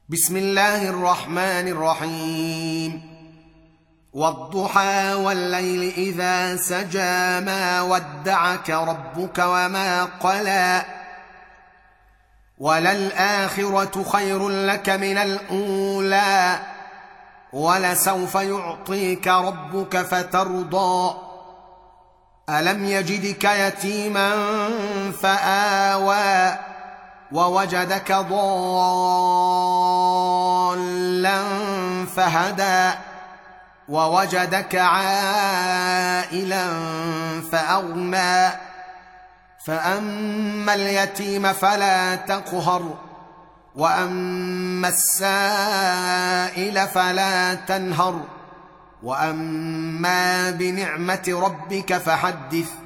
بسم الله الرحمن الرحيم. والضحى والليل إذا سجى ما ودعك ربك وما قلى وللآخرة خير لك من الأولى ولسوف يعطيك ربك فترضى ألم يجدك يتيما فآوى ووجدك ضالا فهدى ووجدك عائلا فأغنى فأما اليتيم فلا تقهر وأما السائل فلا تنهر وأما بنعمة ربك فحدث